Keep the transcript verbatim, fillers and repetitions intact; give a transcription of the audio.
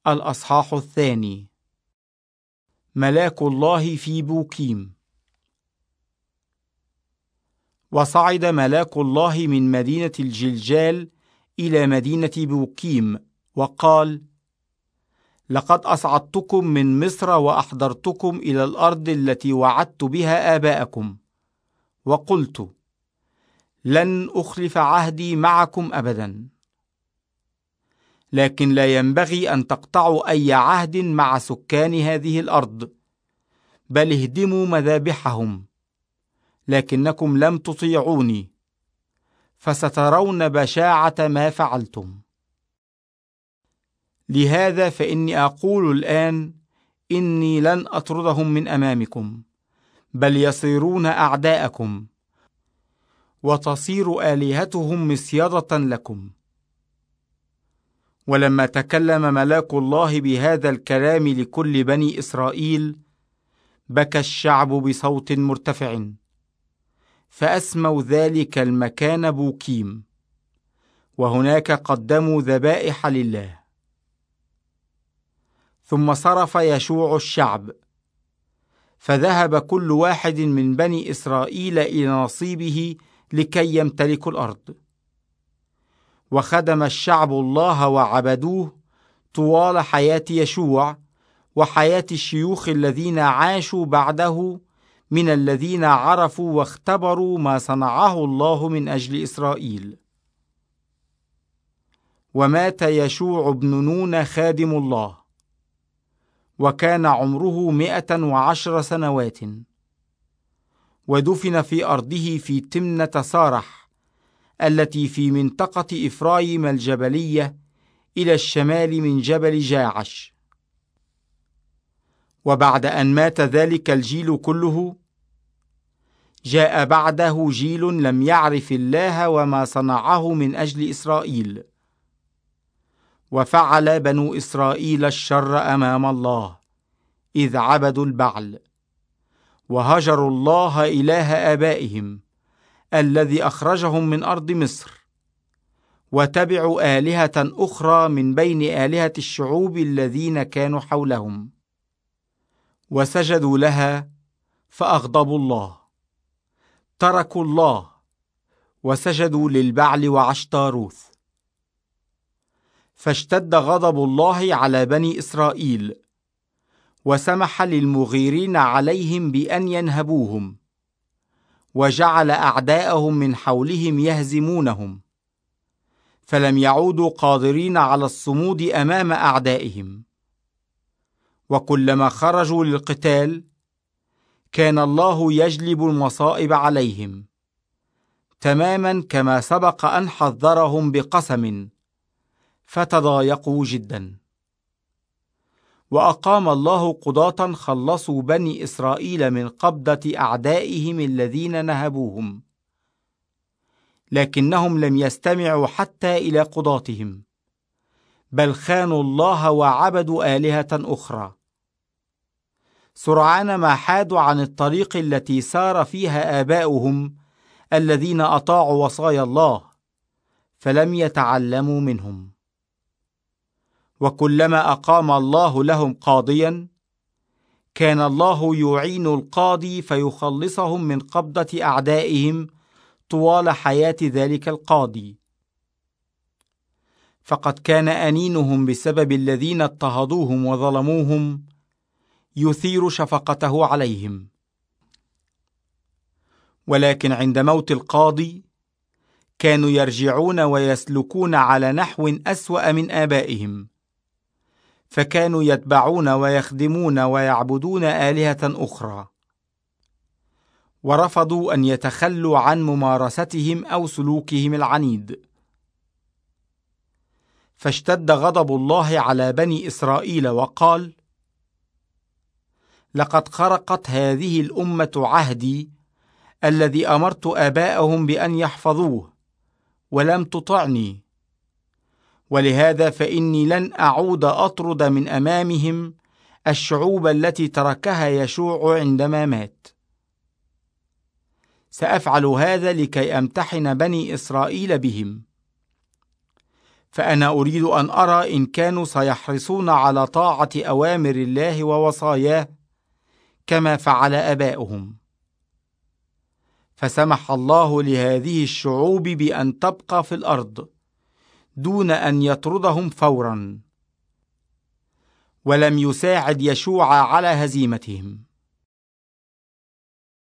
الأصحاح الثاني. ملاك الله في بوكيم. وصعد ملاك الله من مدينة الجلجال إلى مدينة بوكيم، وقال: لقد أصعدتكم من مصر وأحضرتكم إلى الأرض التي وعدت بها آباءكم، وقلت: لن أخلف عهدي معكم أبدا. لكن لا ينبغي أن تقطعوا أي عهد مع سكان هذه الأرض، بل اهدموا مذابحهم، لكنكم لم تطيعوني، فسترون بشاعة ما فعلتم. لهذا فإني أقول الآن إني لن أطردهم من أمامكم، بل يصيرون أعداءكم، وتصير آلهتهم مصيدة لكم. ولما تكلم ملاك الله بهذا الكلام لكل بني إسرائيل، بكى الشعب بصوت مرتفع، فأسموا ذلك المكان بوكيم، وهناك قدموا ذبائح لله. ثم صرف يشوع الشعب، فذهب كل واحد من بني إسرائيل إلى نصيبه لكي يمتلكوا الأرض. وخدم الشعب الله وعبدوه طوال حياة يشوع وحياة الشيوخ الذين عاشوا بعده، من الذين عرفوا واختبروا ما صنعه الله من أجل إسرائيل. ومات يشوع بن نون خادم الله، وكان عمره مئة وعشر سنوات، ودفن في أرضه في تمنة صارح التي في منطقة إفرايم الجبلية إلى الشمال من جبل جاعش. وبعد أن مات ذلك الجيل كله، جاء بعده جيل لم يعرف الله وما صنعه من أجل إسرائيل، وفعل بنو إسرائيل الشر أمام الله، إذ عبدوا البعل، وهجروا الله إله آبائهم الذي أخرجهم من أرض مصر، وتبعوا آلهة أخرى من بين آلهة الشعوب الذين كانوا حولهم، وسجدوا لها فأغضبوا الله، تركوا الله وسجدوا للبعل وعشتاروث. فاشتد غضب الله على بني إسرائيل، وسمح للمغيرين عليهم بأن ينهبوهم، وجعل أعداءهم من حولهم يهزمونهم، فلم يعودوا قادرين على الصمود أمام أعدائهم. وكلما خرجوا للقتال كان الله يجلب المصائب عليهم، تماما كما سبق أن حذرهم بقسم، فتضايقوا جدا. وأقام الله قضاة خلصوا بني إسرائيل من قبضة أعدائهم الذين نهبوهم، لكنهم لم يستمعوا حتى إلى قضاتهم، بل خانوا الله وعبدوا آلهة أخرى. سرعان ما حادوا عن الطريق التي سار فيها آباؤهم الذين أطاعوا وصايا الله، فلم يتعلموا منهم. وكلما أقام الله لهم قاضيا، كان الله يعين القاضي فيخلصهم من قبضة أعدائهم طوال حياة ذلك القاضي. فقد كان أنينهم بسبب الذين اضطهدوهم وظلموهم يثير شفقته عليهم. ولكن عند موت القاضي كانوا يرجعون ويسلكون على نحو أسوأ من آبائهم، فكانوا يتبعون ويخدمون ويعبدون آلهة أخرى، ورفضوا أن يتخلوا عن ممارستهم أو سلوكهم العنيد. فاشتد غضب الله على بني إسرائيل وقال: لقد خرقت هذه الأمة عهدي الذي أمرت آباءهم بأن يحفظوه، ولم تطعني. ولهذا فإني لن أعود أطرد من أمامهم الشعوب التي تركها يشوع عندما مات. سأفعل هذا لكي أمتحن بني إسرائيل بهم. فأنا أريد أن أرى إن كانوا سيحرصون على طاعة أوامر الله ووصاياه كما فعل آباؤهم. فسمح الله لهذه الشعوب بأن تبقى في الأرض دون أن يطردهم فورا، ولم يساعد يشوع على هزيمتهم.